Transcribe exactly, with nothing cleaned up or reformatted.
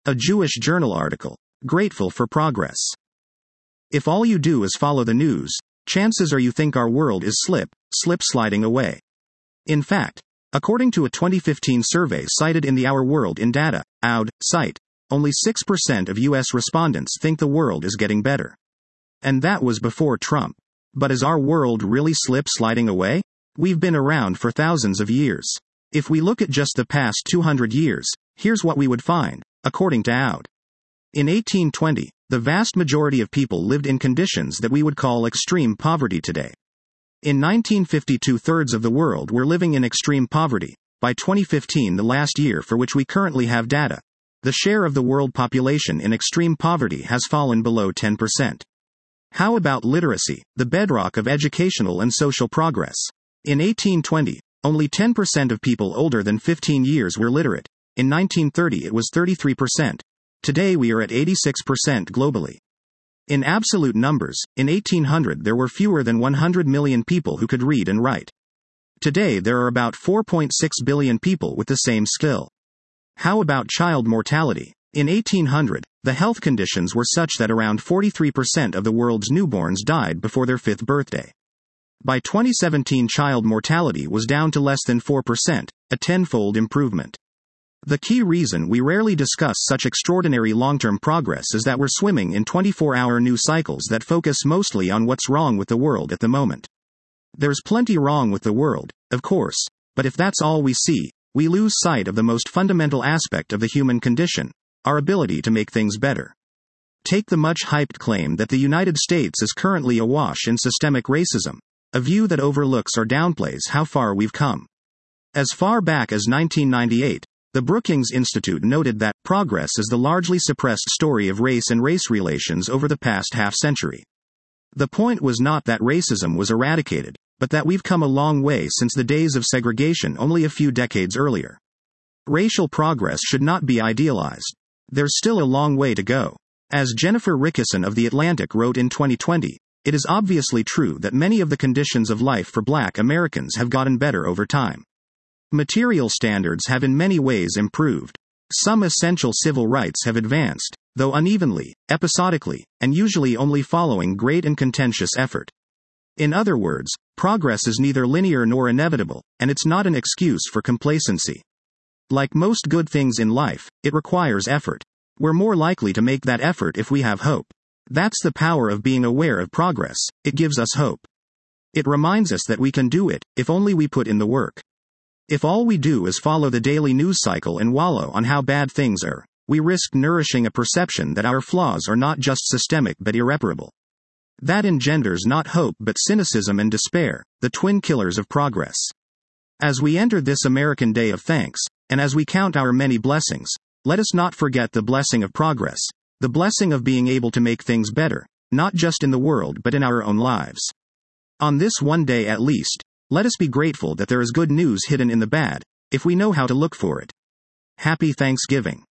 A Jewish journal article. Grateful for progress. If all you do is follow the news, chances are you think our world is slip, slip sliding away. In fact, according to a twenty fifteen survey cited in the Our World in Data, O U D, site, only six percent of U S respondents think the world is getting better. And that was before Trump. But is our world really slip sliding away? We've been around for thousands of years. If we look at just the past two hundred years, here's what we would find, according to O U D. In eighteen twenty, the vast majority of people lived in conditions that we would call extreme poverty today. In nineteen fifty, two-thirds of the world were living in extreme poverty. By twenty fifteen, the last year for which we currently have data, the share of the world population in extreme poverty has fallen below ten percent. How about literacy, the bedrock of educational and social progress? In eighteen twenty, only ten percent of people older than fifteen years were literate. In nineteen thirty it was thirty-three percent. Today we are at eighty-six percent globally. In absolute numbers, in eighteen hundred there were fewer than one hundred million people who could read and write. Today there are about four point six billion people with the same skill. How about child mortality? In eighteen hundred, the health conditions were such that around forty-three percent of the world's newborns died before their fifth birthday. By twenty seventeen, child mortality was down to less than four percent, a tenfold improvement. The key reason we rarely discuss such extraordinary long-term progress is that we're swimming in twenty-four hour news cycles that focus mostly on what's wrong with the world at the moment. There's plenty wrong with the world, of course, but if that's all we see, we lose sight of the most fundamental aspect of the human condition, our ability to make things better. Take the much-hyped claim that the United States is currently awash in systemic racism, a view that overlooks or downplays how far we've come. As far back as nineteen ninety-eight, the Brookings Institute noted that progress is the largely suppressed story of race and race relations over the past half-century. The point was not that racism was eradicated, but that we've come a long way since the days of segregation only a few decades earlier. Racial progress should not be idealized. There's still a long way to go. As Jennifer Rickison of The Atlantic wrote in twenty twenty, it is obviously true that many of the conditions of life for Black Americans have gotten better over time. Material standards have in many ways improved. Some essential civil rights have advanced, though unevenly, episodically, and usually only following great and contentious effort. In other words, progress is neither linear nor inevitable, and it's not an excuse for complacency. Like most good things in life, it requires effort. We're more likely to make that effort if we have hope. That's the power of being aware of progress. It gives us hope. It reminds us that we can do it, if only we put in the work. If all we do is follow the daily news cycle and wallow on how bad things are, we risk nourishing a perception that our flaws are not just systemic but irreparable. That engenders not hope but cynicism and despair, the twin killers of progress. As we enter this American Day of Thanks, and as we count our many blessings, let us not forget the blessing of progress, the blessing of being able to make things better, not just in the world but in our own lives. On this one day at least, let us be grateful that there is good news hidden in the bad, if we know how to look for it. Happy Thanksgiving.